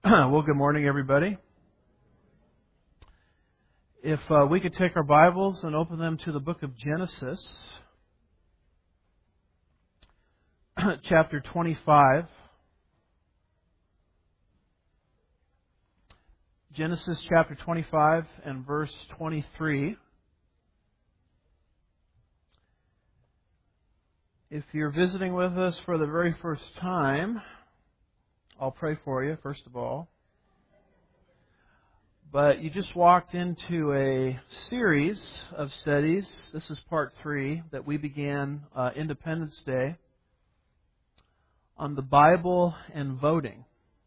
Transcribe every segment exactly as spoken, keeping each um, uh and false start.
Well, good morning, everybody. If uh, we could take our Bibles and open them to the book of Genesis, chapter twenty-five. Genesis chapter twenty-five and verse twenty-three. If you're visiting with us for the very first time, I'll pray for you, first of all. But you just walked into a series of studies. This is part three that we began uh, Independence Day on the Bible and voting.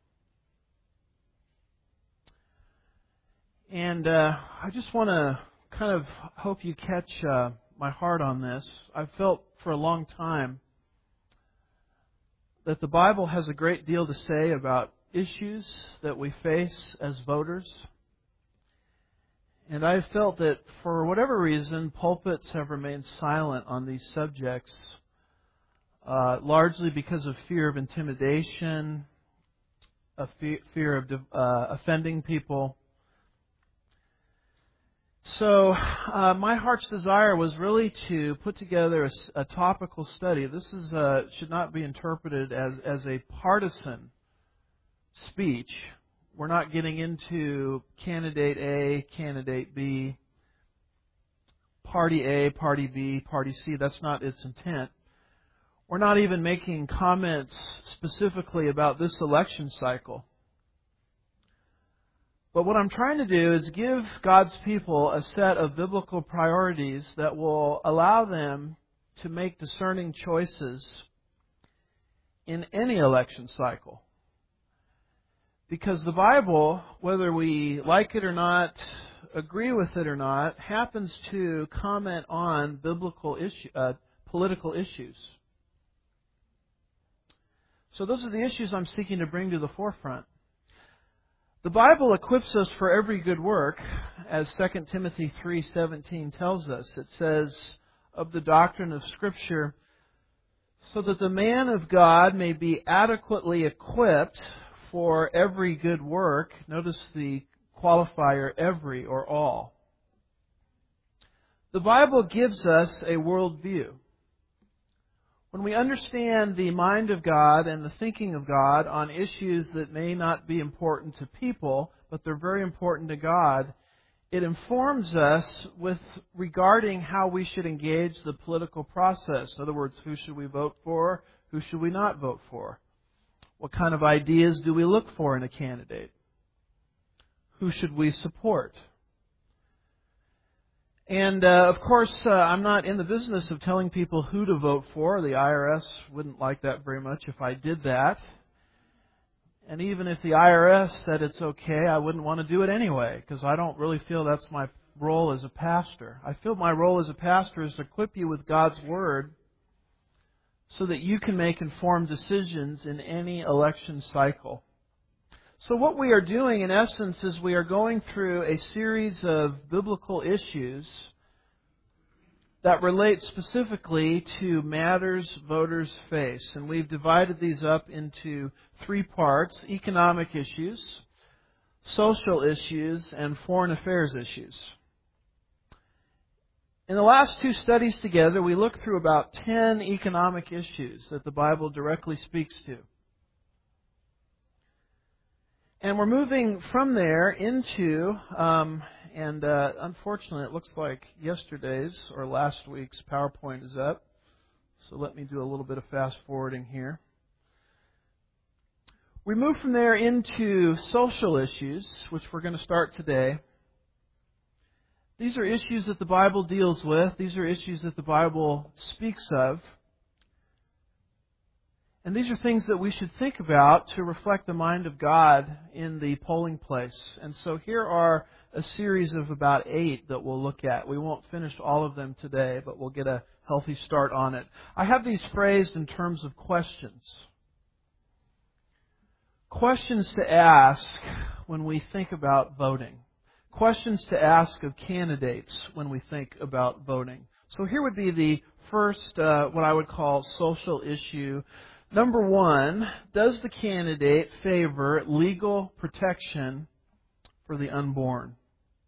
And uh, I just want to kind of hope you catch uh, my heart on this. I've felt for a long time that the Bible has a great deal to say about issues that we face as voters. And I've felt that for whatever reason, pulpits have remained silent on these subjects, uh, largely because of fear of intimidation, a fe- fear of uh, offending people. So uh, my heart's desire was really to put together a, a topical study. This is uh, should not be interpreted as, as a partisan speech. We're not getting into candidate A, candidate B, party A, party B, party C. That's not its intent. We're not even making comments specifically about this election cycle. But what I'm trying to do is give God's people a set of biblical priorities that will allow them to make discerning choices in any election cycle. Because the Bible, whether we like it or not, agree with it or not, happens to comment on biblical issue, uh, political issues. So those are the issues I'm seeking to bring to the forefront. The Bible equips us for every good work, as Second Timothy three seventeen tells us. It says of the doctrine of Scripture, so that the man of God may be adequately equipped for every good work. Notice the qualifier every or all. The Bible gives us a worldview. When we understand the mind of God and the thinking of God on issues that may not be important to people, but they're very important to God, it informs us with regarding how we should engage the political process. In other words, who should we vote for? Who should we not vote for? What kind of ideas do we look for in a candidate? Who should we support? And, uh, of course, uh, I'm not in the business of telling people who to vote for. The I R S wouldn't like that very much if I did that. And even if the I R S said it's okay, I wouldn't want to do it anyway, because I don't really feel that's my role as a pastor. I feel my role as a pastor is to equip you with God's Word so that you can make informed decisions in any election cycle. So what we are doing, in essence, is we are going through a series of biblical issues that relate specifically to matters voters face. And we've divided these up into three parts: economic issues, social issues, and foreign affairs issues. In the last two studies together, we looked through about ten economic issues that the Bible directly speaks to. And we're moving from there into, um, and uh, unfortunately it looks like yesterday's or last week's PowerPoint is up. So let me do a little bit of fast forwarding here. We move from there into social issues, which we're going to start today. These are issues that the Bible deals with. These are issues that the Bible speaks of. And these are things that we should think about to reflect the mind of God in the polling place. And so here are a series of about eight that we'll look at. We won't finish all of them today, but we'll get a healthy start on it. I have these phrased in terms of questions. Questions to ask when we think about voting. Questions to ask of candidates when we think about voting. So here would be the first, uh, what I would call social issue. Number one, does the candidate favor legal protection for the unborn?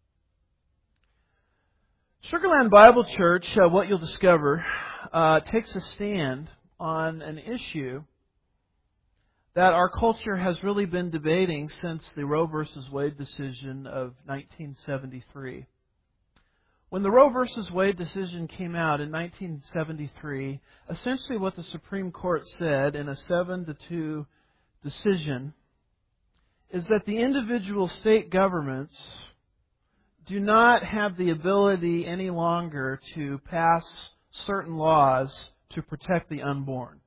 Sugarland Bible Church, uh, what you'll discover, uh, takes a stand on an issue that our culture has really been debating since the Roe versus Wade decision of nineteen seventy-three. When the Roe versus Wade decision came out in nineteen seventy-three, essentially what the Supreme Court said in a seven to two decision is that the individual state governments do not have the ability any longer to pass certain laws to protect the unborn.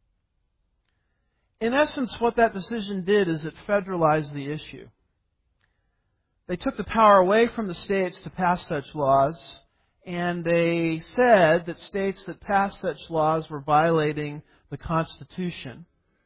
In essence, what that decision did is it federalized the issue. They took the power away from the states to pass such laws, and they said that states that passed such laws were violating the Constitution.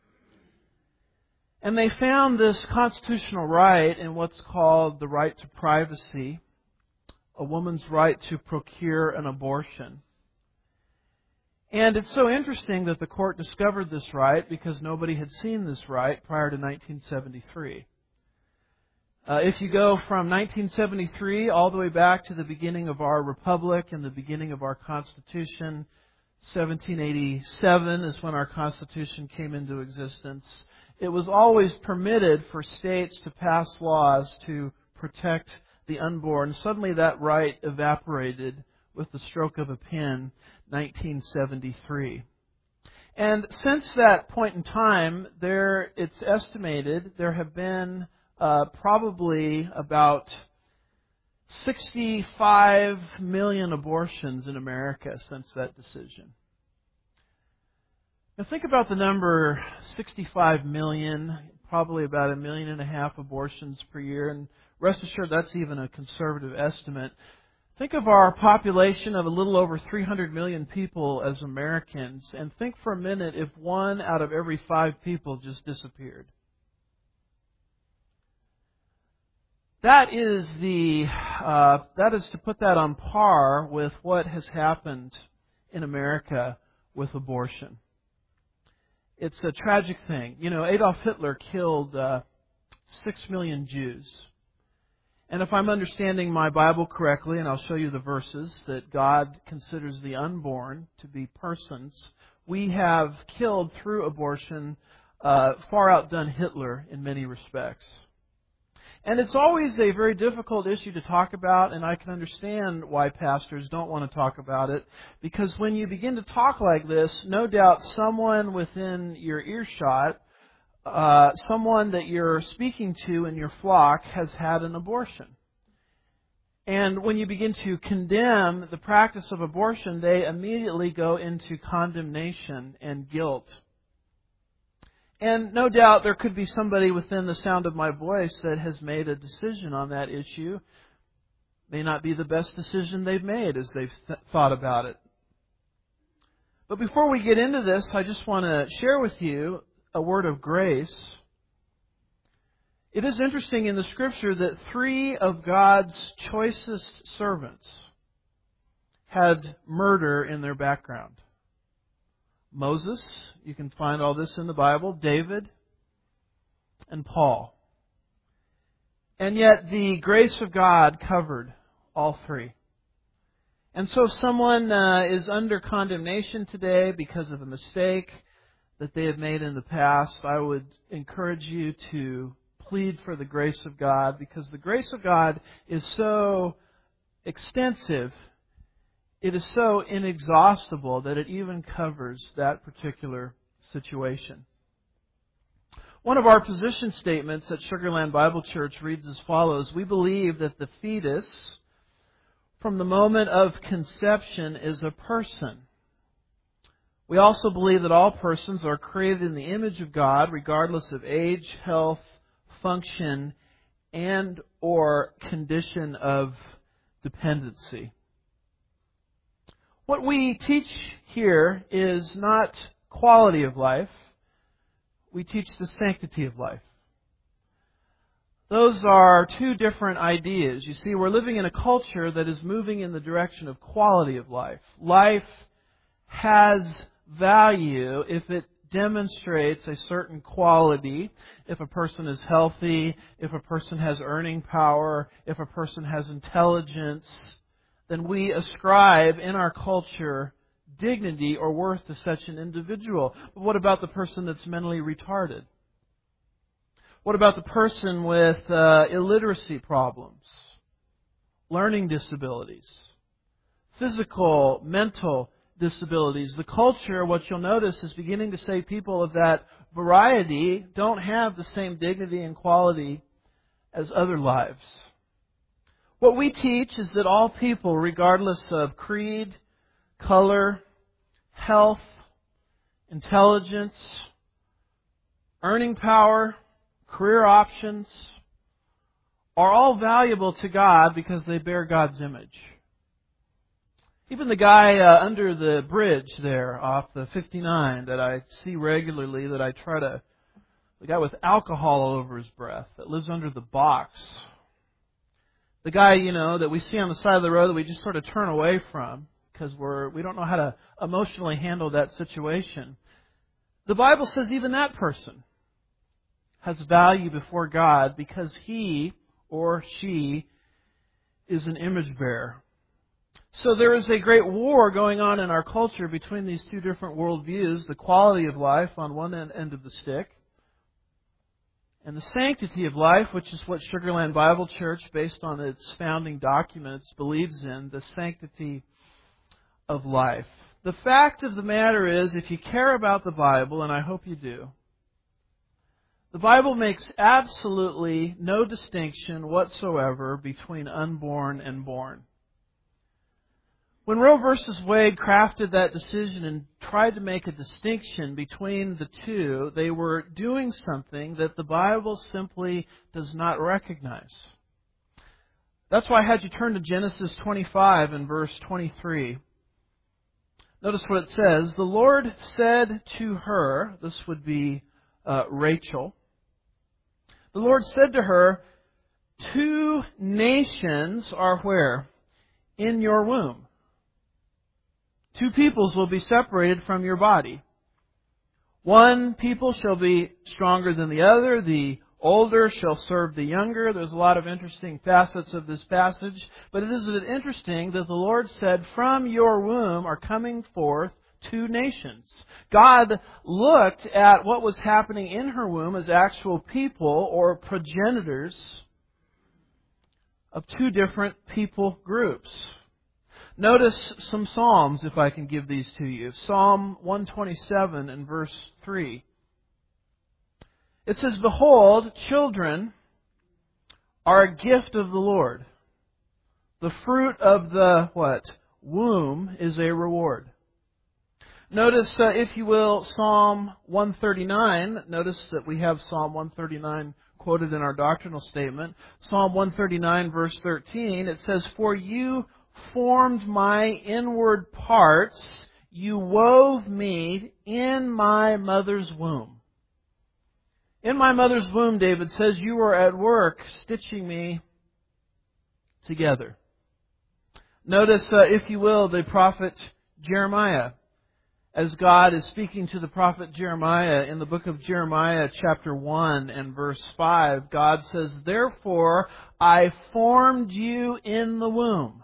And they found this constitutional right in what's called the right to privacy, a woman's right to procure an abortion. And it's so interesting that the court discovered this right because nobody had seen this right prior to nineteen seventy-three. Uh, if you go from nineteen seventy-three all the way back to the beginning of our republic and the beginning of our Constitution, seventeen eighty-seven is when our Constitution came into existence, it was always permitted for states to pass laws to protect the unborn. Suddenly that right evaporated with the stroke of a pen, nineteen seventy-three. And since that point in time, there it's estimated there have been uh, probably about sixty-five million abortions in America since that decision. Now think about the number sixty-five million, probably about a million and a half abortions per year, and rest assured that's even a conservative estimate. Think of our population of a little over three hundred million people as Americans, and think for a minute if one out of every five people just disappeared. That is the uh, that is to put that on par with what has happened in America with abortion. It's a tragic thing. You know, Adolf Hitler killed uh, six million Jews. And if I'm understanding my Bible correctly, and I'll show you the verses, that God considers the unborn to be persons, we have killed through abortion, uh, far outdone Hitler in many respects. And it's always a very difficult issue to talk about, and I can understand why pastors don't want to talk about it, because when you begin to talk like this, no doubt someone within your earshot, Uh, someone that you're speaking to in your flock has had an abortion. And when you begin to condemn the practice of abortion, they immediately go into condemnation and guilt. And no doubt there could be somebody within the sound of my voice that has made a decision on that issue. May not be the best decision they've made as they've th- thought about it. But before we get into this, I just want to share with you a word of grace. It is interesting in the Scripture that three of God's choicest servants had murder in their background. Moses, you can find all this in the Bible, David, and Paul. And yet the grace of God covered all three. And so if someone uh, is under condemnation today because of a mistake that they have made in the past, I would encourage you to plead for the grace of God, because the grace of God is so extensive, it is so inexhaustible that it even covers that particular situation. One of our position statements at Sugarland Bible Church reads as follows: we believe that the fetus, from the moment of conception, is a person. We also believe that all persons are created in the image of God, regardless of age, health, function, and or condition of dependency. What we teach here is not quality of life. We teach the sanctity of life. Those are two different ideas. You see, we're living in a culture that is moving in the direction of quality of life. Life has value if it demonstrates a certain quality. If a person is healthy, if a person has earning power, if a person has intelligence, then we ascribe in our culture dignity or worth to such an individual. But what about the person that's mentally retarded? What about the person with uh, illiteracy problems, learning disabilities, physical, mental disabilities? The culture, what you'll notice, is beginning to say people of that variety don't have the same dignity and quality as other lives. What we teach is that all people, regardless of creed, color, health, intelligence, earning power, career options, are all valuable to God because they bear God's image. Even the guy uh, under the bridge there off the fifty-nine that I see regularly, that I try to, the guy with alcohol all over his breath that lives under the box. The guy, you know, that we see on the side of the road that we just sort of turn away from because we're we don't know how to emotionally handle that situation. The Bible says even that person has value before God because he or she is an image bearer. So there is a great war going on in our culture between these two different worldviews, the quality of life on one end, end of the stick, and the sanctity of life, which is what Sugarland Bible Church, based on its founding documents, believes in, the sanctity of life. The fact of the matter is, if you care about the Bible, and I hope you do, the Bible makes absolutely no distinction whatsoever between unborn and born. When Roe versus Wade crafted that decision and tried to make a distinction between the two, they were doing something that the Bible simply does not recognize. That's why I had you turn to Genesis twenty-five and verse twenty-three. Notice what it says. The Lord said to her, this would be uh, Rachel, the Lord said to her, two nations are where? In your womb. Two peoples will be separated from your body. One people shall be stronger than the other. The older shall serve the younger. There's a lot of interesting facets of this passage. But it is interesting that the Lord said, from your womb are coming forth two nations. God looked at what was happening in her womb as actual people or progenitors of two different people groups. Notice some Psalms, if I can give these to you. Psalm one twenty-seven and verse three. It says, behold, children are a gift of the Lord. The fruit of the, what? Womb is a reward. Notice, uh, if you will, Psalm one thirty-nine. Notice that we have Psalm one thirty-nine quoted in our doctrinal statement. Psalm one thirty-nine, verse thirteen. It says, for you formed my inward parts, you wove me in my mother's womb. In my mother's womb, David says, you were at work stitching me together. Notice, uh, if you will, the prophet Jeremiah. As God is speaking to the prophet Jeremiah in the book of Jeremiah chapter one and verse five, God says, therefore I formed you in the womb.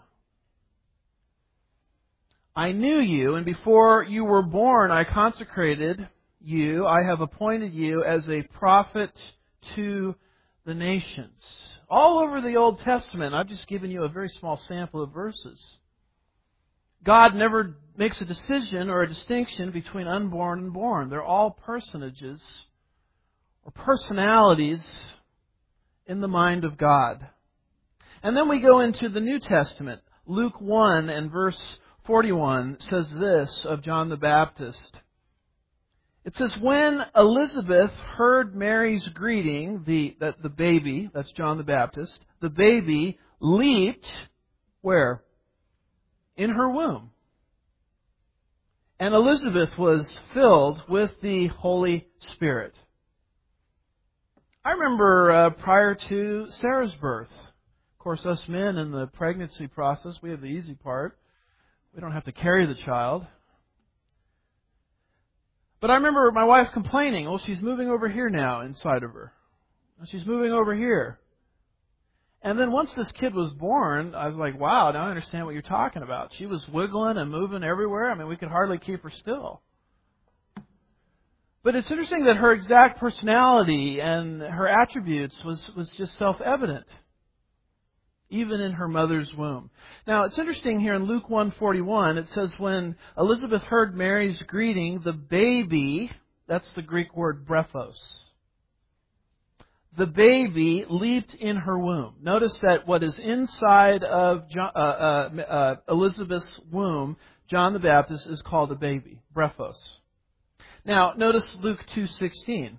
I knew you, and before you were born, I consecrated you. I have appointed you as a prophet to the nations. All over the Old Testament, I've just given you a very small sample of verses. God never makes a decision or a distinction between unborn and born. They're all personages or personalities in the mind of God. And then we go into the New Testament. Luke one and verse forty-one says this of John the Baptist. It says, when Elizabeth heard Mary's greeting, the, that the baby, that's John the Baptist, the baby leaped, where? In her womb. And Elizabeth was filled with the Holy Spirit. I remember uh, prior to Sarah's birth, of course, us men in the pregnancy process, we have the easy part. We don't have to carry the child. But I remember my wife complaining, oh, she's moving over here now inside of her. She's moving over here. And then once this kid was born, I was like, wow, now I understand what you're talking about. She was wiggling and moving everywhere. I mean, we could hardly keep her still. But it's interesting that her exact personality and her attributes was, was just self-evident, even in her mother's womb. Now, it's interesting here in Luke one forty-one, it says, when Elizabeth heard Mary's greeting, the baby, that's the Greek word brephos, the baby leaped in her womb. Notice that what is inside of John, uh, uh, uh, Elizabeth's womb, John the Baptist, is called a baby, brephos. Now, notice Luke two sixteen.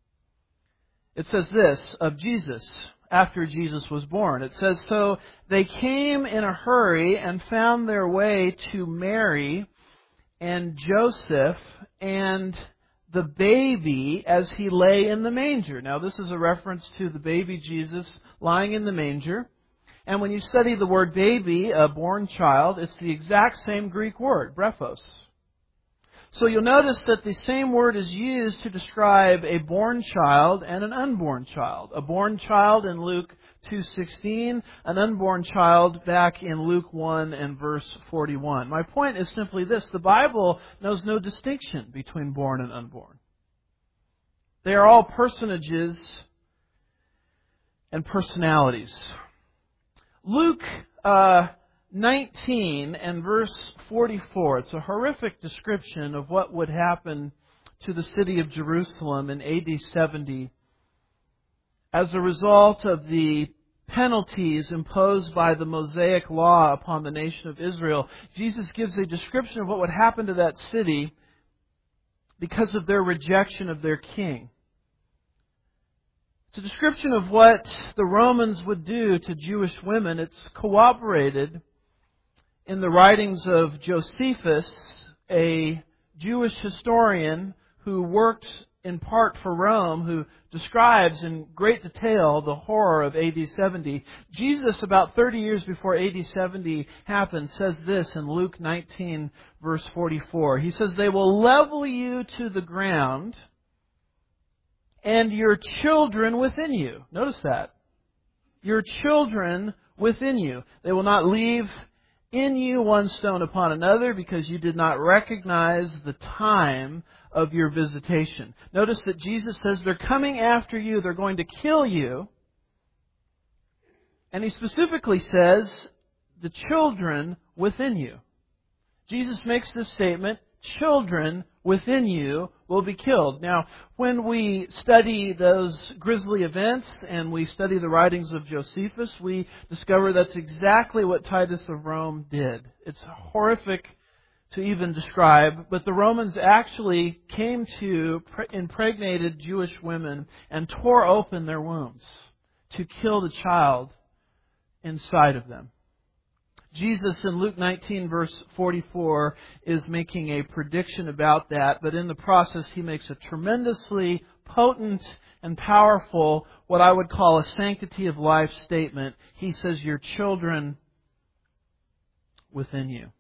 It says this of Jesus, after Jesus was born. It says, so they came in a hurry and found their way to Mary and Joseph and the baby as he lay in the manger. Now, this is a reference to the baby Jesus lying in the manger. And when you study the word baby, a born child, it's the exact same Greek word, brephos. So you'll notice that the same word is used to describe a born child and an unborn child. A born child in Luke two sixteen, an unborn child back in Luke one and verse forty-one. My point is simply this: the Bible knows no distinction between born and unborn. They are all personages and personalities. Luke uh, nineteen and verse forty-four. It's a horrific description of what would happen to the city of Jerusalem in A D seventy as a result of the penalties imposed by the Mosaic law upon the nation of Israel. Jesus gives a description of what would happen to that city because of their rejection of their king. It's a description of what the Romans would do to Jewish women. It's corroborated in the writings of Josephus, a Jewish historian who worked in part for Rome, who describes in great detail the horror of A D seventy. Jesus, about thirty years before A D seventy happened, says this in Luke nineteen, verse forty-four. He says, they will level you to the ground and your children within you. Notice that. Your children within you. They will not leave in you one stone upon another, because you did not recognize the time of your visitation. Notice that Jesus says they're coming after you, they're going to kill you. And He specifically says, the children within you. Jesus makes this statement, children within you will be killed. Now, when we study those grisly events and we study the writings of Josephus, we discover that's exactly what Titus of Rome did. It's horrific to even describe, but the Romans actually came to impregnated Jewish women and tore open their wombs to kill the child inside of them. Jesus in Luke nineteen verse forty-four is making a prediction about that, but in the process He makes a tremendously potent and powerful, what I would call a sanctity of life statement. He says, your children within you.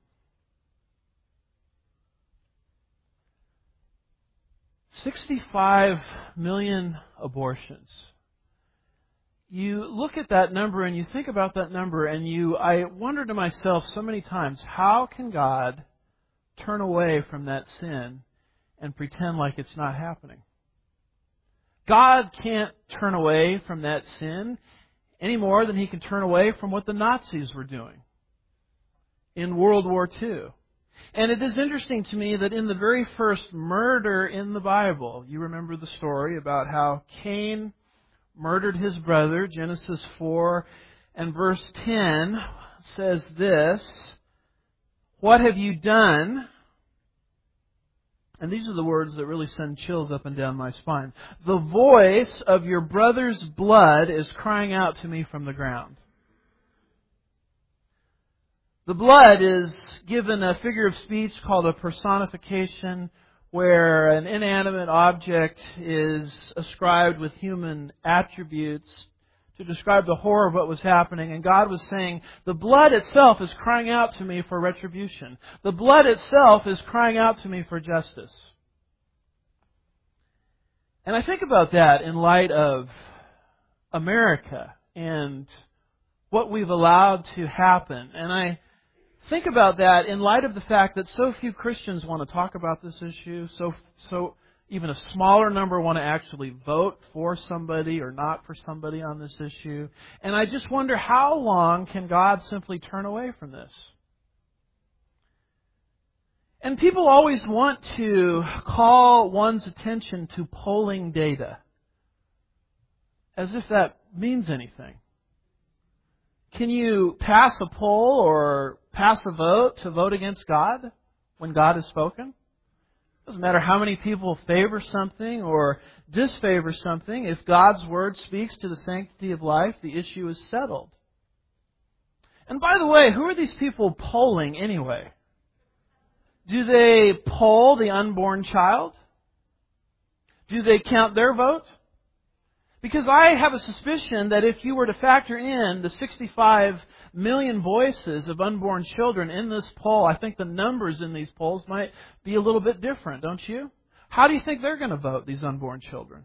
sixty-five million abortions. You look at that number and you think about that number and you, I wonder to myself so many times, how can God turn away from that sin and pretend like it's not happening? God can't turn away from that sin any more than He can turn away from what the Nazis were doing in World War Two. And it is interesting to me that in the very first murder in the Bible, you remember the story about how Cain murdered his brother. Genesis four and verse ten says this, what have you done? And these are the words that really send chills up and down my spine. The voice of your brother's blood is crying out to me from the ground. The blood is given a figure of speech called a personification, where an inanimate object is ascribed with human attributes to describe the horror of what was happening. And God was saying, the blood itself is crying out to me for retribution. The blood itself is crying out to me for justice. And I think about that in light of America and what we've allowed to happen. And I think about that in light of the fact that so few Christians want to talk about this issue, so so even a smaller number want to actually vote for somebody or not for somebody on this issue. And I just wonder, how long can God simply turn away from this? And people always want to call one's attention to polling data, as if that means anything. Can you pass a poll or pass a vote to vote against God when God has spoken? It doesn't matter how many people favor something or disfavor something. If God's Word speaks to the sanctity of life, the issue is settled. And by the way, who are these people polling anyway? Do they poll the unborn child? Do they count their vote? Because I have a suspicion that if you were to factor in the sixty-five million voices of unborn children in this poll, I think the numbers in these polls might be a little bit different, don't you? How do you think they're going to vote, these unborn children?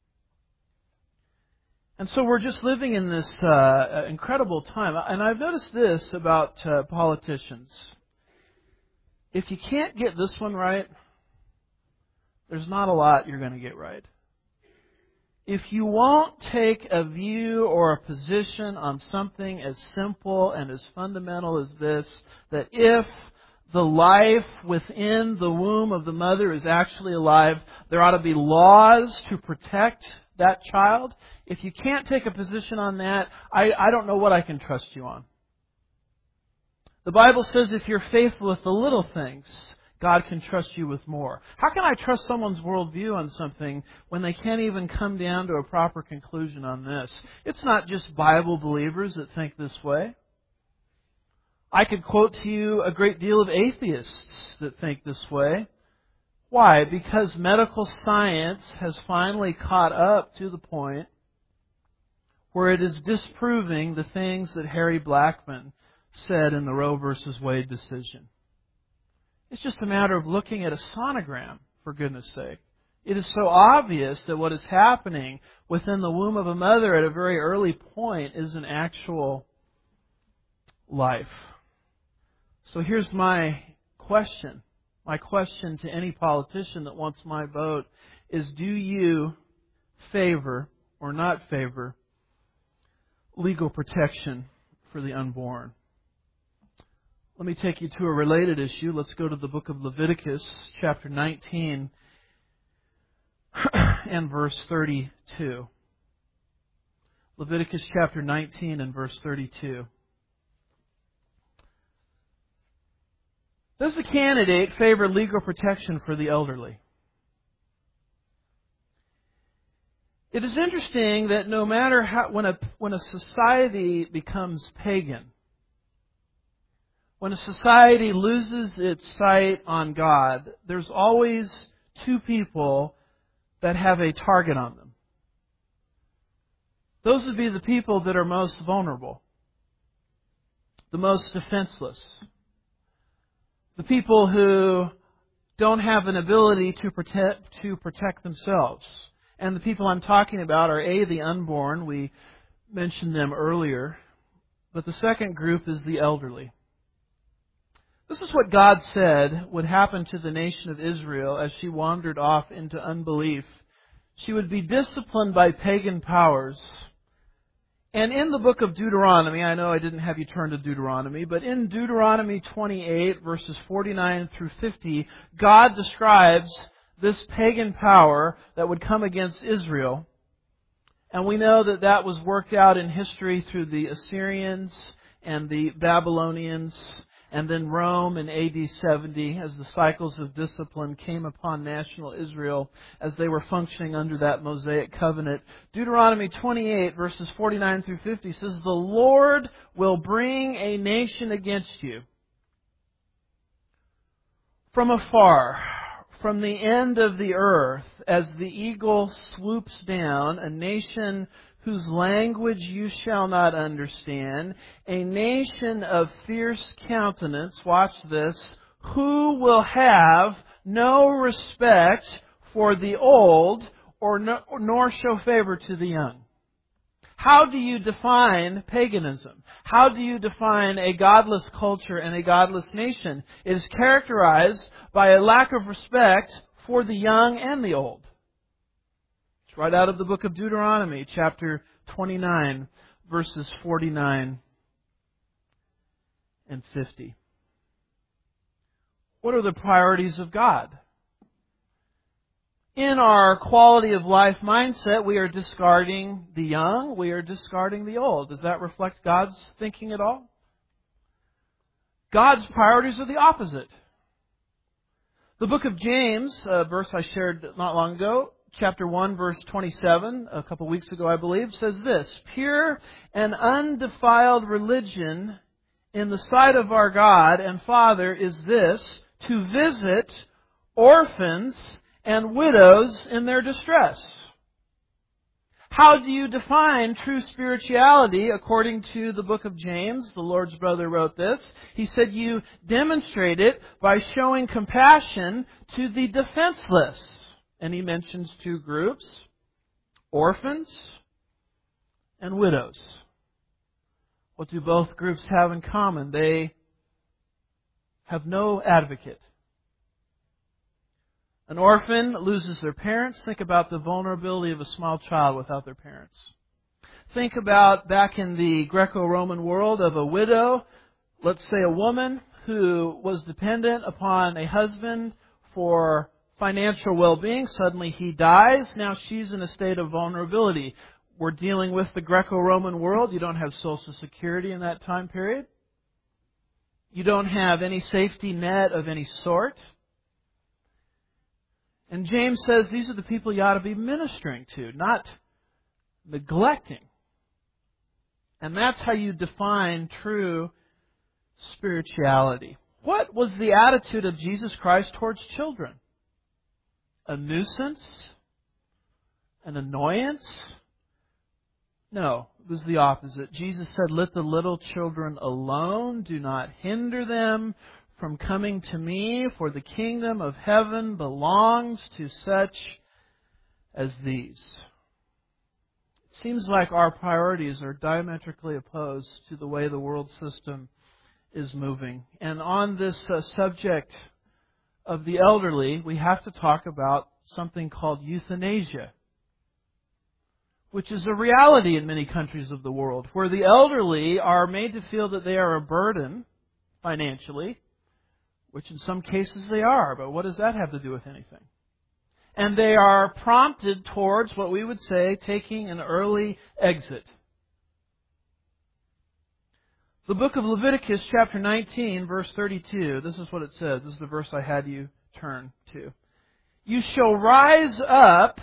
And so we're just living in this uh, incredible time. And I've noticed this about uh, politicians. If you can't get this one right, there's not a lot you're going to get right. If you won't take a view or a position on something as simple and as fundamental as this, that if the life within the womb of the mother is actually alive, there ought to be laws to protect that child. If you can't take a position on that, I, I don't know what I can trust you on. The Bible says if you're faithful with the little things, God can trust you with more. How can I trust someone's worldview on something when they can't even come down to a proper conclusion on this? It's not just Bible believers that think this way. I could quote to you a great deal of atheists that think this way. Why? Because medical science has finally caught up to the point where it is disproving the things that Harry Blackman said in the Roe versus Wade decision. It's just a matter of looking at a sonogram, for goodness sake. It is so obvious that what is happening within the womb of a mother at a very early point is an actual life. So here's my question. My question to any politician that wants my vote is, do you favor or not favor legal protection for the unborn? Let me take you to a related issue. Let's go to the book of Leviticus, chapter nineteen, and verse thirty-two. Leviticus chapter nineteen and verse thirty-two. Does the candidate favor legal protection for the elderly? It is interesting that no matter how, when a when a society becomes pagan, when a society loses its sight on God, there's always two people that have a target on them. Those would be the people that are most vulnerable, the most defenseless, the people who don't have an ability to protect to protect themselves. And the people I'm talking about are A, the unborn. We mentioned them earlier. But the second group is the elderly. This is what God said would happen to the nation of Israel as she wandered off into unbelief. She would be disciplined by pagan powers. And in the book of Deuteronomy, I know I didn't have you turn to Deuteronomy, but in Deuteronomy twenty-eight, verses forty-nine through fifty, God describes this pagan power that would come against Israel. And we know that that was worked out in history through the Assyrians and the Babylonians, and then Rome in A D seventy, as the cycles of discipline came upon national Israel as they were functioning under that Mosaic covenant. Deuteronomy twenty-eight, verses forty-nine through fifty says, "The Lord will bring a nation against you from afar, from the end of the earth, as the eagle swoops down, a nation whose language you shall not understand, a nation of fierce countenance," watch this, "who will have no respect for the old or no, nor show favor to the young. How do you define paganism? How do you define a godless culture and a godless nation? It is characterized by a lack of respect for the young and the old. It's right out of the book of Deuteronomy, chapter twenty-nine, verses forty-nine and fifty. What are the priorities of God? In our quality of life mindset, we are discarding the young, we are discarding the old. Does that reflect God's thinking at all? God's priorities are the opposite. The book of James, a verse I shared not long ago, chapter one, verse twenty-seven, a couple weeks ago I believe, says this: "Pure and undefiled religion in the sight of our God and Father is this, to visit orphans and widows in their distress." How do you define true spirituality according to the book of James? The Lord's brother wrote this. He said you demonstrate it by showing compassion to the defenseless. And he mentions two groups: orphans and widows. What do both groups have in common? They have no advocate. An orphan loses their parents. Think about the vulnerability of a small child without their parents. Think about back in the Greco-Roman world of a widow, let's say a woman who was dependent upon a husband for financial well-being. Suddenly he dies. Now she's in a state of vulnerability. We're dealing with the Greco-Roman world. You don't have Social Security in that time period. You don't have any safety net of any sort. And James says these are the people you ought to be ministering to, not neglecting. And that's how you define true spirituality. What was the attitude of Jesus Christ towards children? A nuisance? An annoyance? No, it was the opposite. Jesus said, "Let the little children alone. Do not hinder them from coming to me, for the kingdom of heaven belongs to such as these." It seems like our priorities are diametrically opposed to the way the world system is moving. And on this uh, subject of the elderly, we have to talk about something called euthanasia, which is a reality in many countries of the world, where the elderly are made to feel that they are a burden financially, which in some cases they are, but what does that have to do with anything? And they are prompted towards what we would say taking an early exit. The book of Leviticus, chapter nineteen, verse thirty-two, this is what it says. This is the verse I had you turn to. "You shall rise up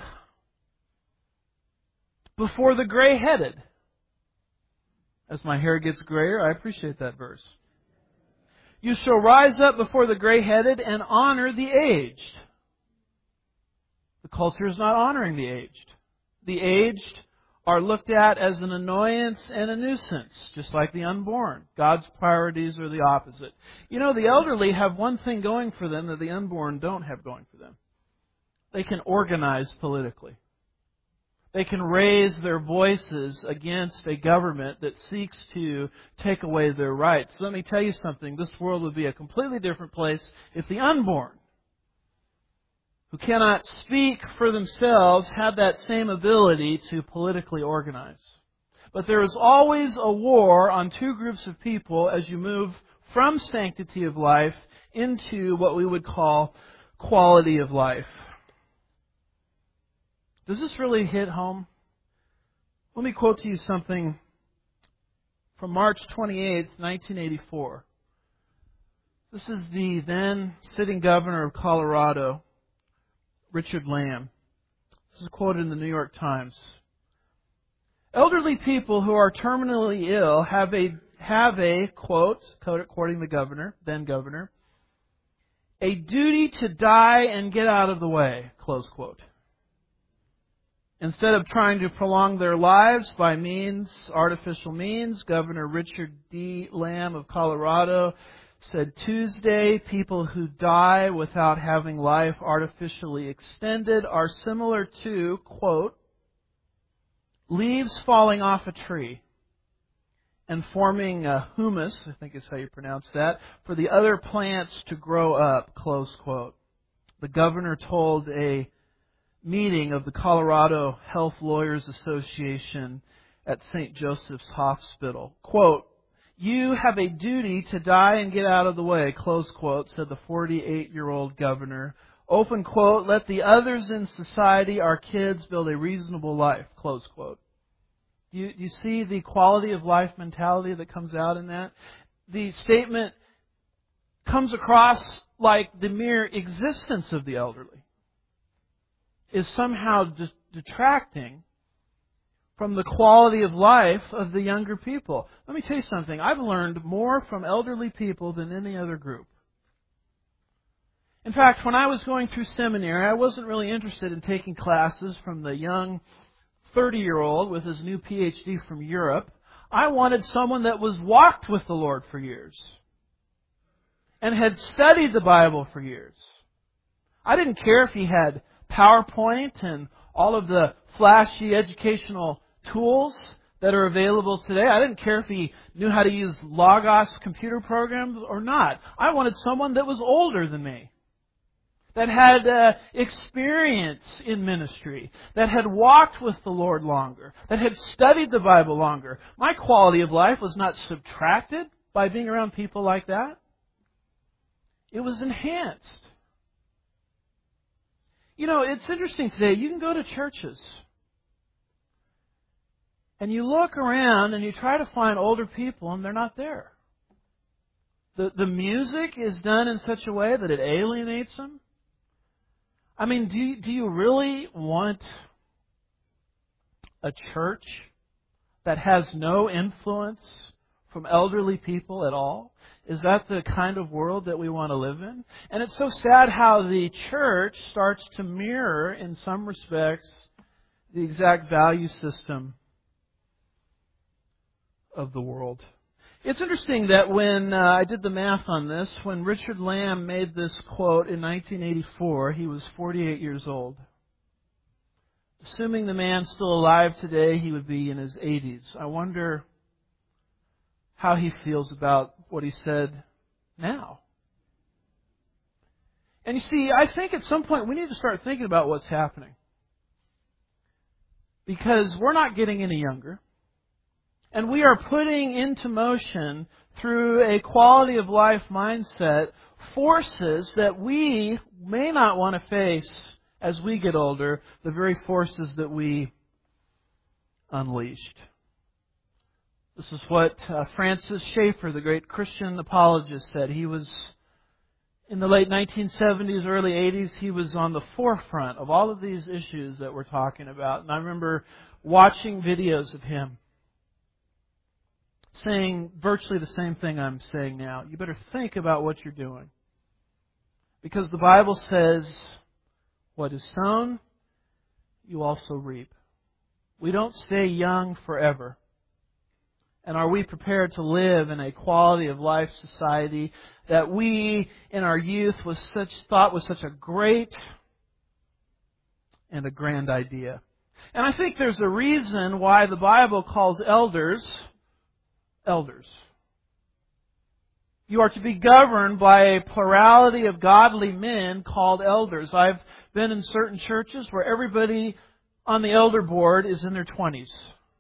before the gray-headed." As my hair gets grayer, I appreciate that verse. "You shall rise up before the gray-headed and honor the aged." The culture is not honoring the aged. The aged are looked at as an annoyance and a nuisance, just like the unborn. God's priorities are the opposite. You know, the elderly have one thing going for them that the unborn don't have going for them. They can organize politically. They can raise their voices against a government that seeks to take away their rights. Let me tell you something. This world would be a completely different place if the unborn, who cannot speak for themselves, had that same ability to politically organize. But there is always a war on two groups of people as you move from sanctity of life into what we would call quality of life. Does this really hit home? Let me quote to you something from March twenty-eighth, nineteen eighty-four. This is the then sitting governor of Colorado, Richard Lamb. This is quoted in the New York Times. "Elderly people who are terminally ill have a, have a, quote, quoting the governor, then governor, a duty to die and get out of the way, close quote. Instead of trying to prolong their lives by means, artificial means, Governor Richard D. Lamb of Colorado said Tuesday, people who die without having life artificially extended are similar to, quote, leaves falling off a tree and forming uh, humus, I think is how you pronounce that, for the other plants to grow up, close quote. The governor told a meeting of the Colorado Health Lawyers Association at Saint Joseph's Hospital. Quote, you have a duty to die and get out of the way, close quote, said the forty-eight-year-old governor. Open quote, let the others in society, our kids, build a reasonable life, close quote. You, you see the quality of life mentality that comes out in that? The statement comes across like the mere existence of the elderly is somehow de- detracting from the quality of life of the younger people. Let me tell you something. I've learned more from elderly people than any other group. In fact, when I was going through seminary, I wasn't really interested in taking classes from the young thirty-year-old with his new P H D from Europe. I wanted someone that was walked with the Lord for years and had studied the Bible for years. I didn't care if he had PowerPoint and all of the flashy educational tools that are available today. I didn't care if he knew how to use Logos computer programs or not. I wanted someone that was older than me, that had uh, experience in ministry, that had walked with the Lord longer, that had studied the Bible longer. My quality of life was not subtracted by being around people like that. It was enhanced. You know, it's interesting today. You can go to churches and you look around and you try to find older people and they're not there. The, the music is done in such a way that it alienates them. I mean, do you, do you really want a church that has no influence from elderly people at all? Is that the kind of world that we want to live in? And it's so sad how the church starts to mirror, in some respects, the exact value system of the world. It's interesting that when uh, I did the math on this, when Richard Lamb made this quote in nineteen eighty-four, he was forty-eight years old. Assuming the man's still alive today, he would be in his eighties. I wonder how he feels about what he said now. And you see, I think at some point we need to start thinking about what's happening. Because we're not getting any younger. And we are putting into motion, through a quality of life mindset, forces that we may not want to face as we get older, the very forces that we unleashed. This is what uh, Francis Schaeffer, the great Christian apologist, said. He was, in the late nineteen seventies, early eighties, he was on the forefront of all of these issues that we're talking about. And I remember watching videos of him saying virtually the same thing I'm saying now. You better think about what you're doing. Because the Bible says, what is sown, you also reap. We don't stay young forever. And are we prepared to live in a quality of life society that we in our youth was such thought was such a great and a grand idea? And I think there's a reason why the Bible calls elders elders. You are to be governed by a plurality of godly men called elders. I've been in certain churches where everybody on the elder board is in their twenties.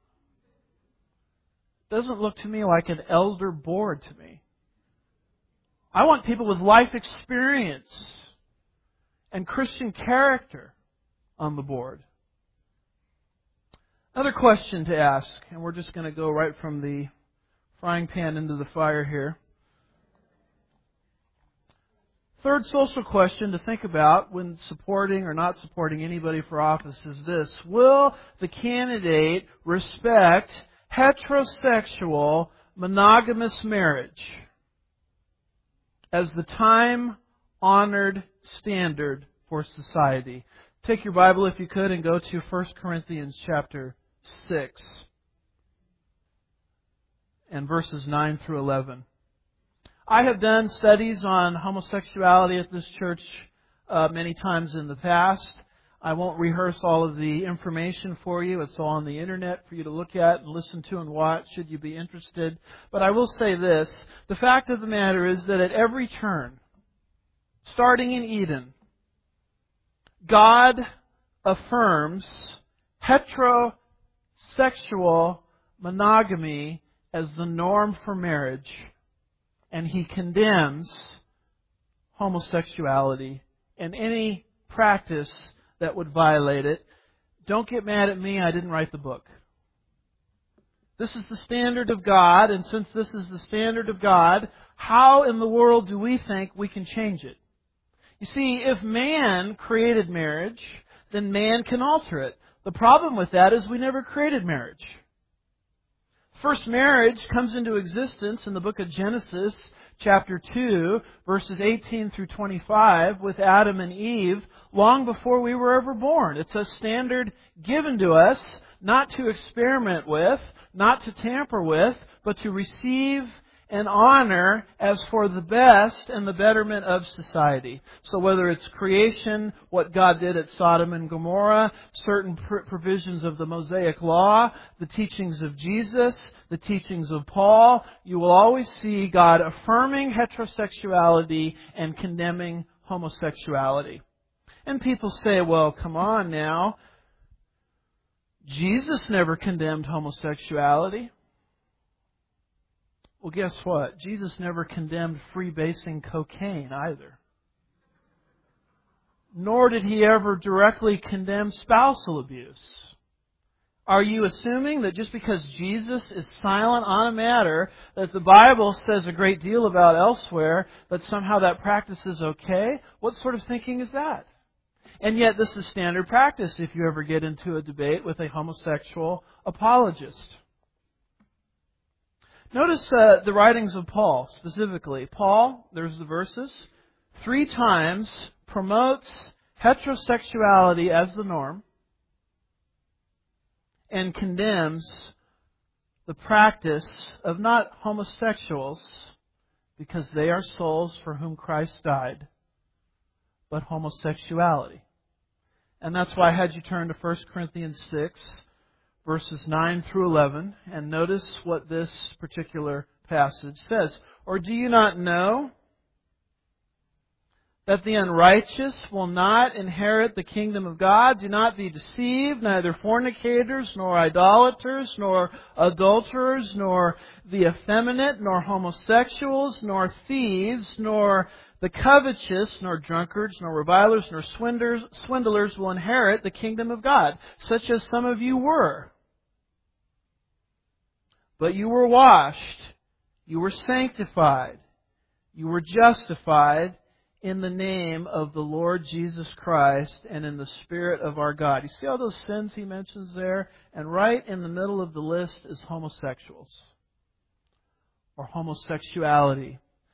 Doesn't look to me like an elder board to me. I want people with life experience and Christian character on the board. Another question to ask, and we're just going to go right from the frying pan into the fire here. Third social question to think about when supporting or not supporting anybody for office is this: will the candidate respect heterosexual monogamous marriage as the time-honored standard for society? Take your Bible, if you could, and go to First Corinthians chapter six and verses nine through eleven. I have done studies on homosexuality at this church uh, many times in the past. I won't rehearse all of the information for you. It's all on the internet for you to look at and listen to and watch should you be interested. But I will say this. The fact of the matter is that at every turn, starting in Eden, God affirms heterosexual monogamy as the norm for marriage, and He condemns homosexuality and any practice that would violate it. Don't get mad at me, I didn't write the book. This is the standard of God, and since this is the standard of God, how in the world do we think we can change it? You see, if man created marriage, then man can alter it. The problem with that is we never created marriage. First marriage comes into existence in the book of Genesis, chapter two, verses eighteen through twenty-five, with Adam and Eve, long before we were ever born. It's a standard given to us, not to experiment with, not to tamper with, but to receive and honor as for the best and the betterment of society. So whether it's creation, what God did at Sodom and Gomorrah, certain pr- provisions of the Mosaic Law, the teachings of Jesus, the teachings of Paul, you will always see God affirming heterosexuality and condemning homosexuality. And people say, well, come on now. Jesus never condemned homosexuality. Well, guess what? Jesus never condemned freebasing cocaine either. Nor did He ever directly condemn spousal abuse. Are you assuming that just because Jesus is silent on a matter that the Bible says a great deal about elsewhere, that somehow that practice is okay? What sort of thinking is that? And yet this is standard practice if you ever get into a debate with a homosexual apologist. Notice uh, the writings of Paul specifically. Paul, there's the verses, three times promotes heterosexuality as the norm and condemns the practice of not homosexuals, because they are souls for whom Christ died, but homosexuality. And that's why I had you turn to First Corinthians six, verses nine through eleven, and notice what this particular passage says. Or do you not know that the unrighteous will not inherit the kingdom of God? Do not be deceived, neither fornicators, nor idolaters, nor adulterers, nor the effeminate, nor homosexuals, nor thieves, nor the covetous, nor drunkards, nor revilers, nor swindlers, swindlers will inherit the kingdom of God, such as some of you were. But you were washed, you were sanctified, you were justified in the name of the Lord Jesus Christ and in the Spirit of our God. You see all those sins He mentions there? And right in the middle of the list is homosexuals, or homosexuality.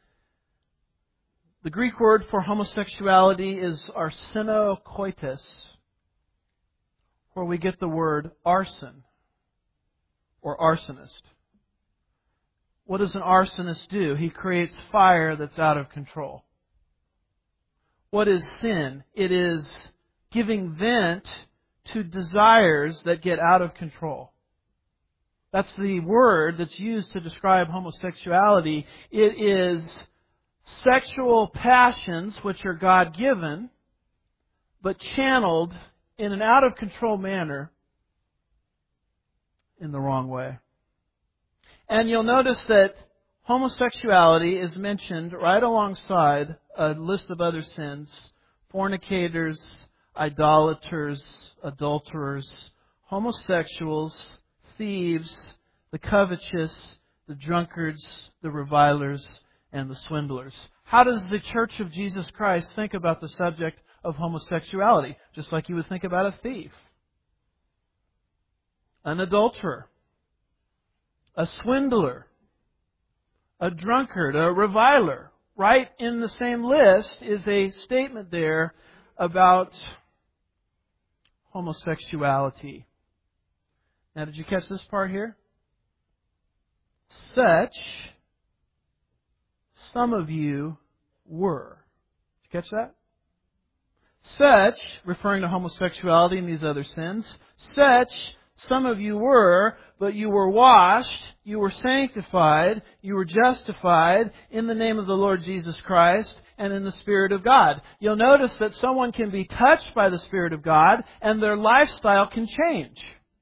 The Greek word for homosexuality is arsenokoitos, where we get the word arson or arsonist. What does an arsonist do? He creates fire that's out of control. What is sin? It is giving vent to desires that get out of control. That's the word that's used to describe homosexuality. It is sexual passions which are God-given, but channeled in an out-of-control manner in the wrong way. And you'll notice that homosexuality is mentioned right alongside a list of other sins: fornicators, idolaters, adulterers, homosexuals, thieves, the covetous, the drunkards, the revilers, and the swindlers. How does the Church of Jesus Christ think about the subject of homosexuality? Just like you would think about a thief, an adulterer, a swindler, a drunkard, a reviler. Right in the same list is a statement there about homosexuality. Now, did you catch this part here? Such, some of you were. Did you catch that? Such, referring to homosexuality and these other sins, such some of you were, but you were washed, you were sanctified, you were justified in the name of the Lord Jesus Christ and in the Spirit of God. You'll notice that someone can be touched by the Spirit of God and their lifestyle can change.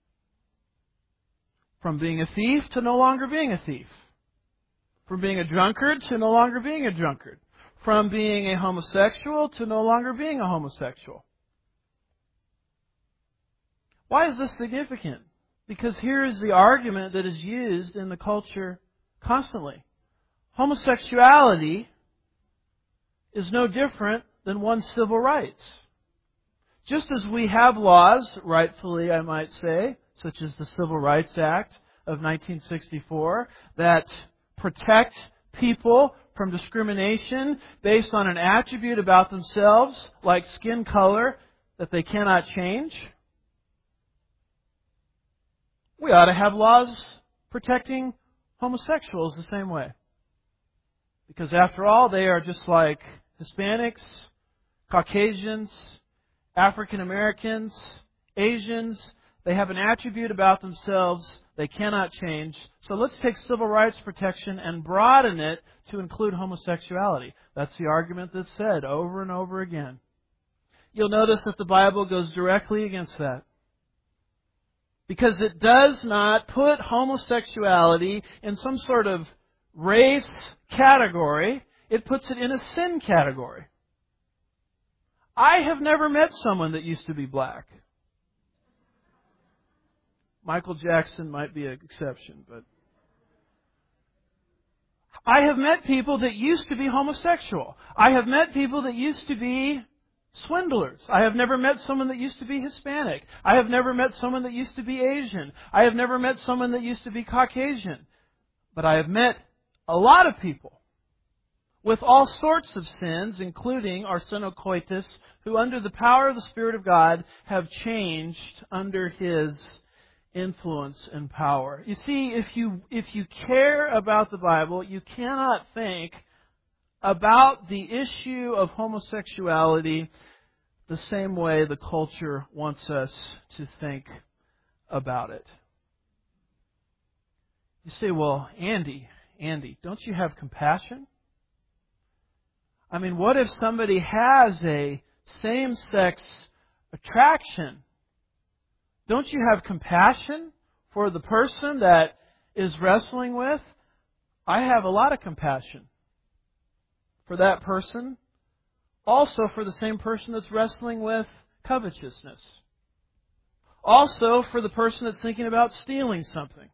From being a thief to no longer being a thief. From being a drunkard to no longer being a drunkard. From being a homosexual to no longer being a homosexual. Why is this significant? Because here is the argument that is used in the culture constantly. Homosexuality is no different than one's civil rights. Just as we have laws, rightfully I might say, such as the Civil Rights Act of nineteen sixty-four, that protect people from discrimination based on an attribute about themselves, like skin color, that they cannot change. We ought to have laws protecting homosexuals the same way. Because after all, they are just like Hispanics, Caucasians, African Americans, Asians. They have an attribute about themselves they cannot change. So let's take civil rights protection and broaden it to include homosexuality. That's the argument that's said over and over again. You'll notice that the Bible goes directly against that. Because it does not put homosexuality in some sort of race category. It puts it in a sin category. I have never met someone that used to be black. Michael Jackson might be an exception, but I have met people that used to be homosexual. I have met people that used to be swindlers. I have never met someone that used to be Hispanic. I have never met someone that used to be Asian. I have never met someone that used to be Caucasian. But I have met a lot of people with all sorts of sins, including arsenokoitus, who under the power of the Spirit of God have changed under His influence and power. You see, if you if you care about the Bible, you cannot think about the issue of homosexuality the same way the culture wants us to think about it. You say, well, Andy, Andy, don't you have compassion? I mean, what if somebody has a same-sex attraction? Don't you have compassion for the person that is wrestling with? I have a lot of compassion for that person. Also for the same person that's wrestling with covetousness. Also for the person that's thinking about stealing something.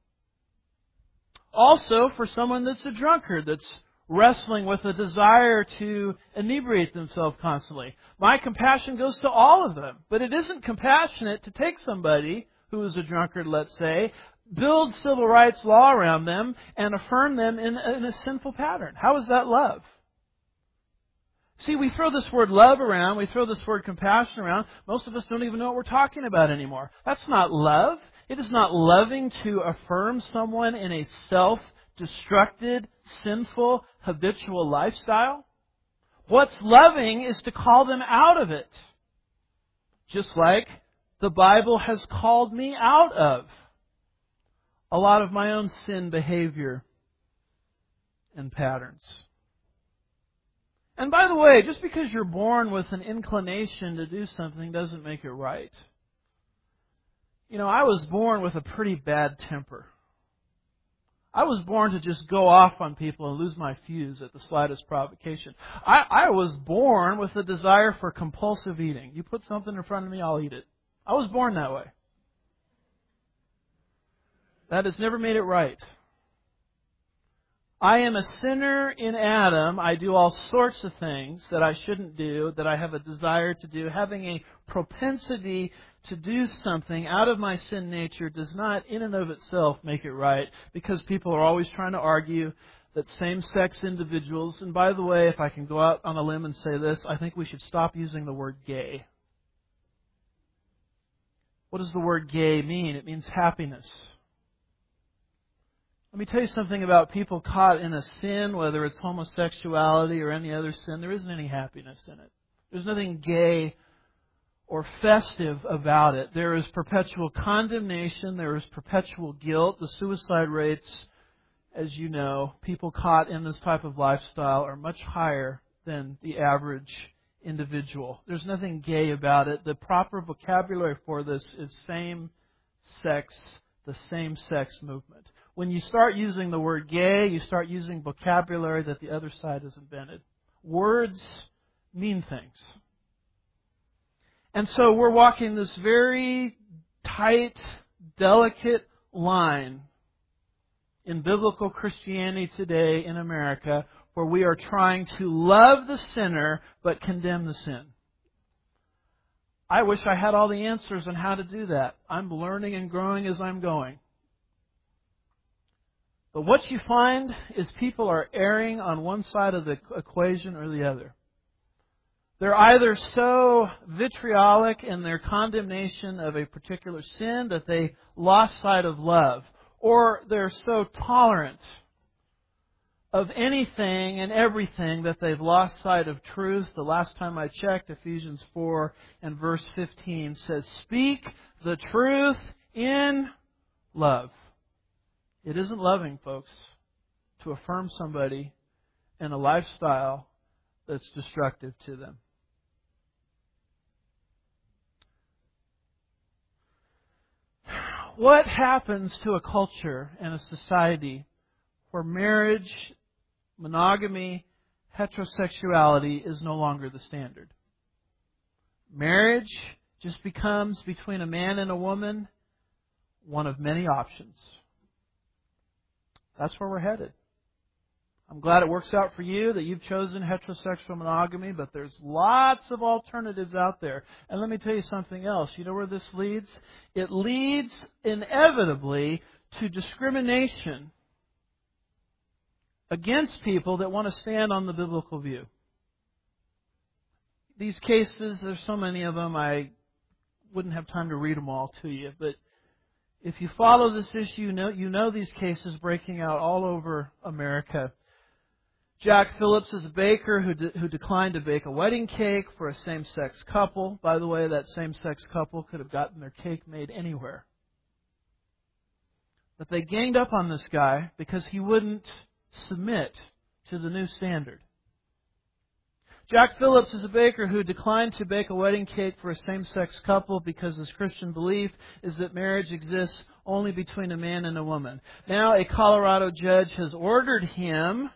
Also for someone that's a drunkard, that's wrestling with a desire to inebriate themselves constantly. My compassion goes to all of them. But it isn't compassionate to take somebody who is a drunkard, let's say, build civil rights law around them, and affirm them in, in a sinful pattern. How is that love? See, we throw this word love around, we throw this word compassion around. Most of us don't even know what we're talking about anymore. That's not love. It is not loving to affirm someone in a self-destructed, sinful, habitual lifestyle. What's loving is to call them out of it. Just like the Bible has called me out of a lot of my own sin behavior and patterns. And by the way, just because you're born with an inclination to do something doesn't make it right. You know, I was born with a pretty bad temper. I was born to just go off on people and lose my fuse at the slightest provocation. I, I was born with a desire for compulsive eating. You put something in front of me, I'll eat it. I was born that way. That has never made it right. I am a sinner in Adam. I do all sorts of things that I shouldn't do, that I have a desire to do. Having a propensity to do something out of my sin nature does not in and of itself make it right, because people are always trying to argue that same-sex individuals, and by the way, if I can go out on a limb and say this, I think we should stop using the word gay. What does the word gay mean? It means happiness. Let me tell you something about people caught in a sin, whether it's homosexuality or any other sin. There isn't any happiness in it. There's nothing gay or festive about it. There is perpetual condemnation. There is perpetual guilt. The suicide rates, as you know, people caught in this type of lifestyle are much higher than the average individual. There's nothing gay about it. The proper vocabulary for this is same-sex, the same-sex movement. When you start using the word gay, you start using vocabulary that the other side has invented. Words mean things. And so we're walking this very tight, delicate line in biblical Christianity today in America, where we are trying to love the sinner but condemn the sin. I wish I had all the answers on how to do that. I'm learning and growing as I'm going. But what you find is people are erring on one side of the equation or the other. They're either so vitriolic in their condemnation of a particular sin that they lost sight of love, or they're so tolerant of anything and everything that they've lost sight of truth. The last time I checked, Ephesians four and verse fifteen says, "Speak the truth in love." It isn't loving, folks, to affirm somebody in a lifestyle that's destructive to them. What happens to a culture and a society where marriage, monogamy, heterosexuality is no longer the standard? Marriage just becomes, between a man and a woman, one of many options. That's where we're headed. I'm glad it works out for you that you've chosen heterosexual monogamy, but there's lots of alternatives out there. And let me tell you something else. You know where this leads? It leads inevitably to discrimination against people that want to stand on the biblical view. These cases, there's so many of them, I wouldn't have time to read them all to you, but if you follow this issue, you know, you know these cases breaking out all over America. Jack Phillips is a baker who de- who declined to bake a wedding cake for a same-sex couple. By the way, that same-sex couple could have gotten their cake made anywhere. But they ganged up on this guy because he wouldn't submit to the new standard. Jack Phillips is a baker who declined to bake a wedding cake for a same-sex couple because his Christian belief is that marriage exists only between a man and a woman. Now a Colorado judge has ordered him...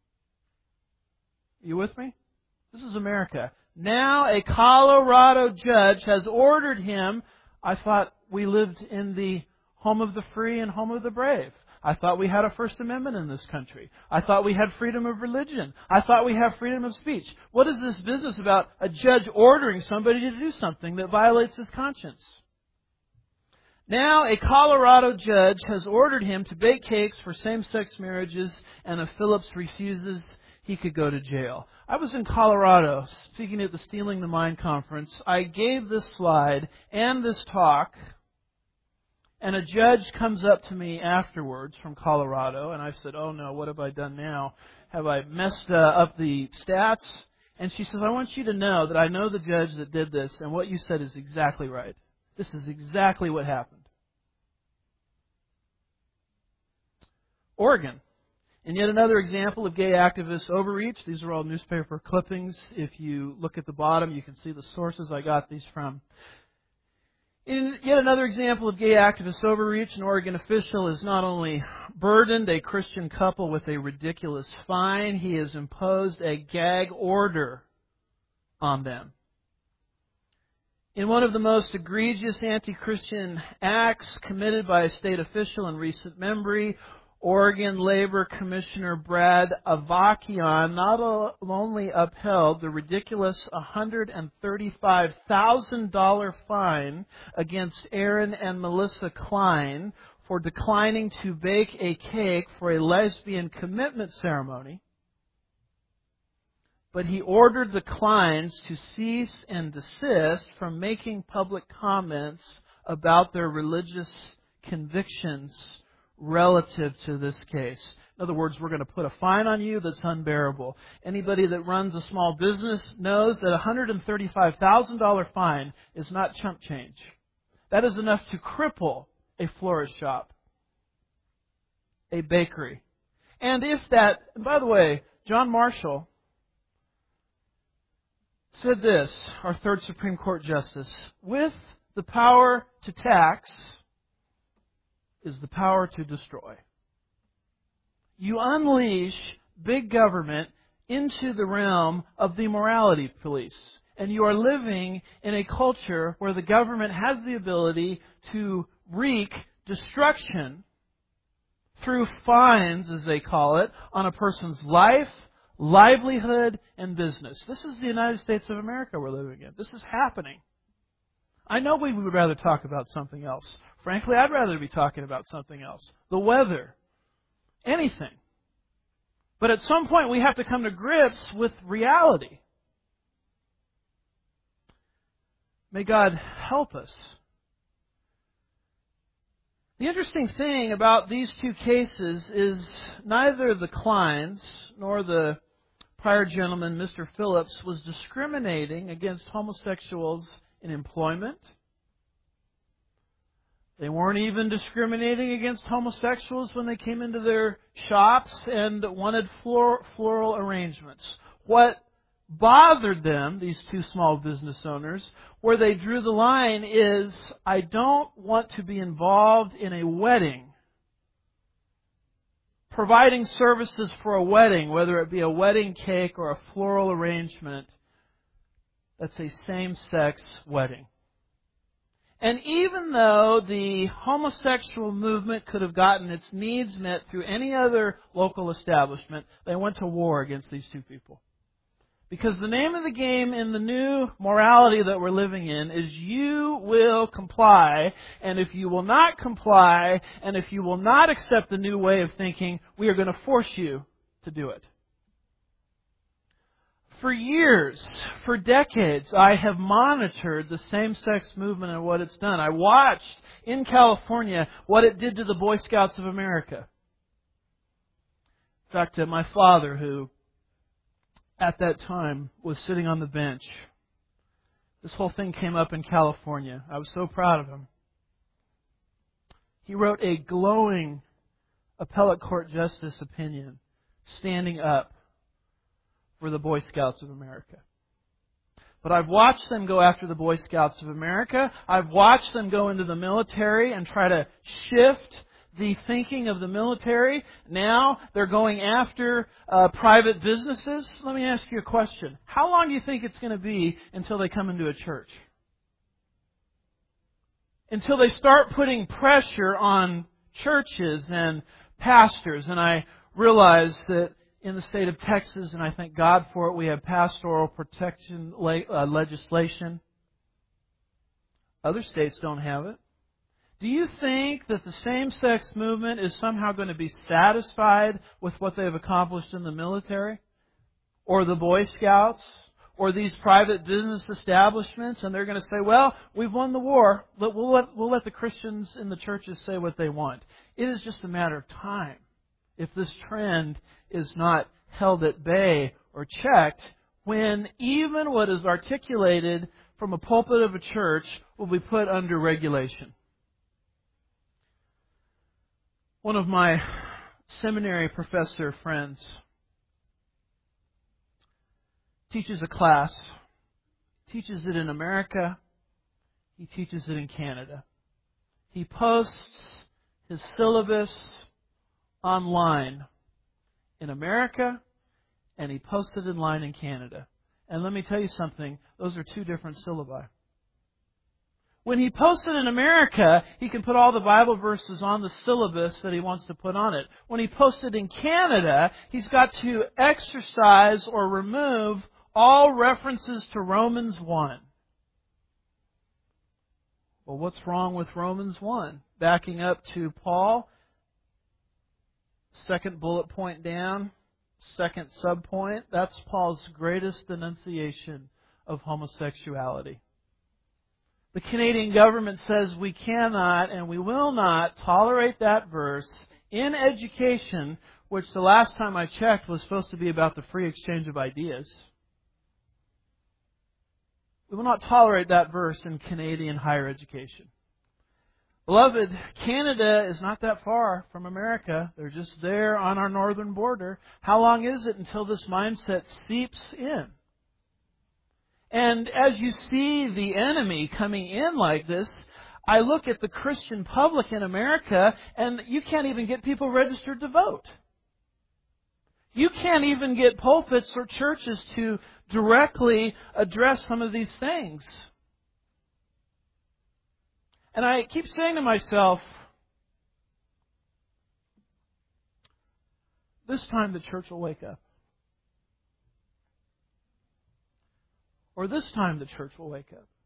You with me? This is America. Now a Colorado judge has ordered him. I thought we lived in the home of the free and home of the brave. I thought we had a First Amendment in this country. I thought we had freedom of religion. I thought we have freedom of speech. What is this business about a judge ordering somebody to do something that violates his conscience? Now a Colorado judge has ordered him to bake cakes for same-sex marriages, and if Phillips refuses, he could go to jail. I was in Colorado speaking at the Stealing the Mind conference. I gave this slide and this talk, and a judge comes up to me afterwards from Colorado, and I said, "Oh no, what have I done now? Have I messed uh, up the stats?" And she says, "I want you to know that I know the judge that did this, and what you said is exactly right. This is exactly what happened." Oregon. And yet another example of gay activist overreach. These are all newspaper clippings. If you look at the bottom, you can see the sources I got these from. In yet another example of gay activist overreach, an Oregon official has not only burdened a Christian couple with a ridiculous fine, he has imposed a gag order on them. In one of the most egregious anti-Christian acts committed by a state official in recent memory, Oregon Labor Commissioner Brad Avakian not only upheld the ridiculous one hundred thirty-five thousand dollars fine against Aaron and Melissa Klein for declining to bake a cake for a lesbian commitment ceremony, but he ordered the Kleins to cease and desist from making public comments about their religious convictions relative to this case. In other words, we're going to put a fine on you that's unbearable. Anybody that runs a small business knows that a one hundred thirty-five thousand dollars fine is not chump change. That is enough to cripple a florist shop, a bakery. And if that, and by the way, John Marshall said this, our third Supreme Court Justice, with the power to tax is the power to destroy. You unleash big government into the realm of the morality police. And you are living in a culture where the government has the ability to wreak destruction through fines, as they call it, on a person's life, livelihood, and business. This is the United States of America we're living in. This is happening. I know we would rather talk about something else. Frankly, I'd rather be talking about something else. The weather. Anything. But at some point we have to come to grips with reality. May God help us. The interesting thing about these two cases is neither the Kleins nor the prior gentleman, Mister Phillips, was discriminating against homosexuals in employment. They weren't even discriminating against homosexuals when they came into their shops and wanted floral, floral arrangements. What bothered them, these two small business owners, where they drew the line is, I don't want to be involved in a wedding. Providing services for a wedding, whether it be a wedding cake or a floral arrangement, that's a same-sex wedding. And even though the homosexual movement could have gotten its needs met through any other local establishment, they went to war against these two people. Because the name of the game in the new morality that we're living in is you will comply, and if you will not comply, and if you will not accept the new way of thinking, we are going to force you to do it. For years, for decades, I have monitored the same-sex movement and what it's done. I watched in California what it did to the Boy Scouts of America. In fact, uh, my father, who at that time was sitting on the bench, this whole thing came up in California. I was so proud of him. He wrote a glowing appellate court justice opinion standing up for the Boy Scouts of America. But I've watched them go after the Boy Scouts of America. I've watched them go into the military and try to shift the thinking of the military. Now they're going after uh, private businesses. Let me ask you a question. How long do you think it's going to be until they come into a church? Until they start putting pressure on churches and pastors. And I realize that in the state of Texas, and I thank God for it, we have pastoral protection le- uh, legislation. Other states don't have it. Do you think that the same-sex movement is somehow going to be satisfied with what they've accomplished in the military? Or the Boy Scouts? Or these private business establishments? And they're going to say, well, we've won the war. We'll let, we'll let the Christians in the churches say what they want. It is just a matter of time. If this trend is not held at bay or checked, when even what is articulated from a pulpit of a church will be put under regulation. One of my seminary professor friends teaches a class, teaches it in America, he teaches it in Canada. He posts his syllabus online in America, and he posts it online in Canada. And let me tell you something, those are two different syllabi. When he posts it in America, he can put all the Bible verses on the syllabus that he wants to put on it. When he posts it in Canada, he's got to exercise or remove all references to Romans one. Well, what's wrong with Romans one? Backing up to Paul, second bullet point down, second subpoint, that's Paul's greatest denunciation of homosexuality. The Canadian government says we cannot and we will not tolerate that verse in education, which the last time I checked was supposed to be about the free exchange of ideas. We will not tolerate that verse in Canadian higher education. Beloved, Canada is not that far from America. They're just there on our northern border. How long is it until this mindset seeps in? And as you see the enemy coming in like this, I look at the Christian public in America, and you can't even get people registered to vote. You can't even get pulpits or churches to directly address some of these things. And I keep saying to myself, this time the church will wake up. Or this time the church will wake up.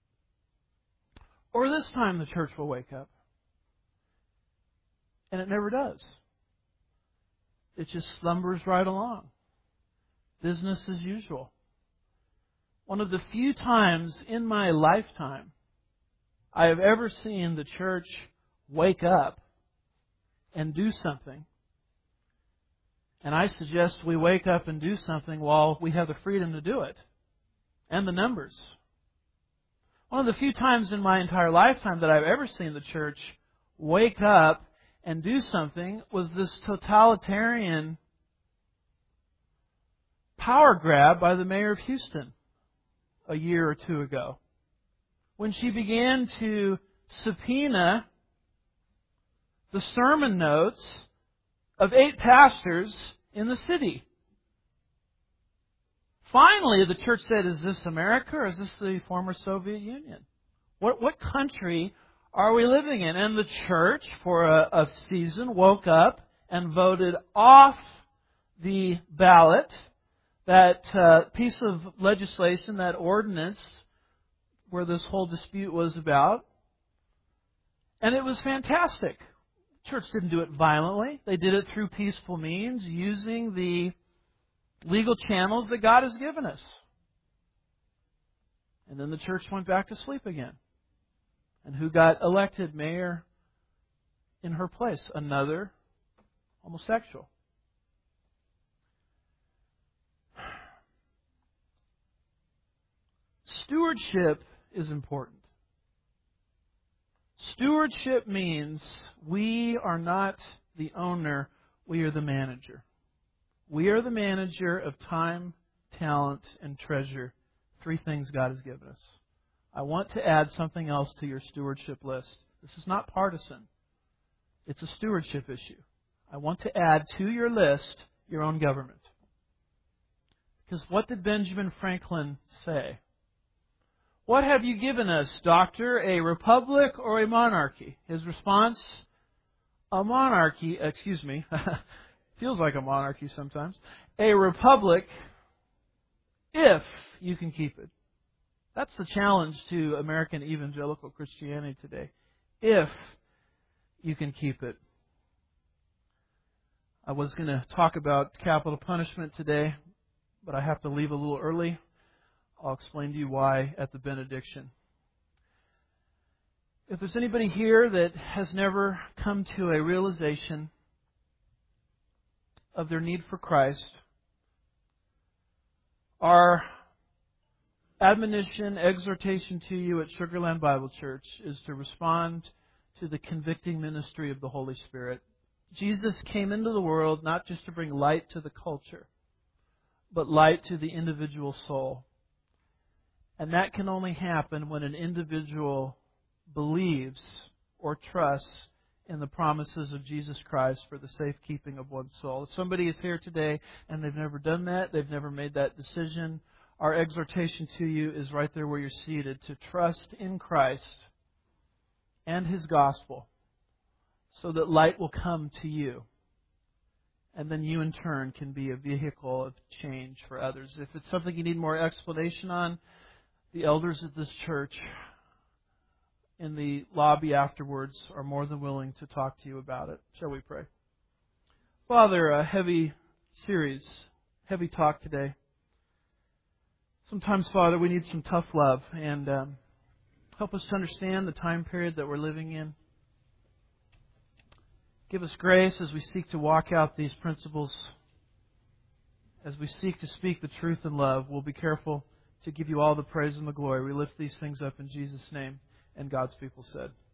Or this time the church will wake up. And it never does. It just slumbers right along. Business as usual. One of the few times in my lifetime I have ever seen the church wake up and do something. And I suggest we wake up and do something while we have the freedom to do it. And the numbers. One of the few times in my entire lifetime that I've ever seen the church wake up and do something was this totalitarian power grab by the mayor of Houston a year or two ago, when she began to subpoena the sermon notes of eight pastors in the city. Finally, the church said, is this America or is this the former Soviet Union? What, what country are we living in? And the church, for a, a season, woke up and voted off the ballot that uh, piece of legislation, that ordinance where this whole dispute was about. And it was fantastic. The church didn't do it violently. They did it through peaceful means, using the legal channels that God has given us. And then the church went back to sleep again. And who got elected mayor in her place? Another homosexual. Stewardship is important. Stewardship means we are not the owner, we are the manager. We are the manager of time, talent, and treasure. Three things God has given us. I want to add something else to your stewardship list. This is not partisan. It's a stewardship issue. I want to add to your list your own government. Because what did Benjamin Franklin say? What have you given us, doctor, a republic or a monarchy? His response, a monarchy, excuse me, feels like a monarchy sometimes, a republic if you can keep it. That's the challenge to American evangelical Christianity today. If you can keep it. I was going to talk about capital punishment today, but I have to leave a little early. I'll explain to you why at the benediction. If there's anybody here that has never come to a realization of their need for Christ, our admonition, exhortation to you at Sugarland Bible Church is to respond to the convicting ministry of the Holy Spirit. Jesus came into the world not just to bring light to the culture, but light to the individual soul. And that can only happen when an individual believes or trusts in the promises of Jesus Christ for the safekeeping of one's soul. If somebody is here today and they've never done that, they've never made that decision, our exhortation to you is right there where you're seated, to trust in Christ and His gospel so that light will come to you. And then you in turn can be a vehicle of change for others. If it's something you need more explanation on, the elders at this church in the lobby afterwards are more than willing to talk to you about it. Shall we pray? Father, a heavy series, heavy talk today. Sometimes, Father, we need some tough love. And um, Help us to understand the time period that we're living in. Give us grace as we seek to walk out these principles. As we seek to speak the truth in love, we'll be careful to give you all the praise and the glory. We lift these things up in Jesus' name. And God's people said,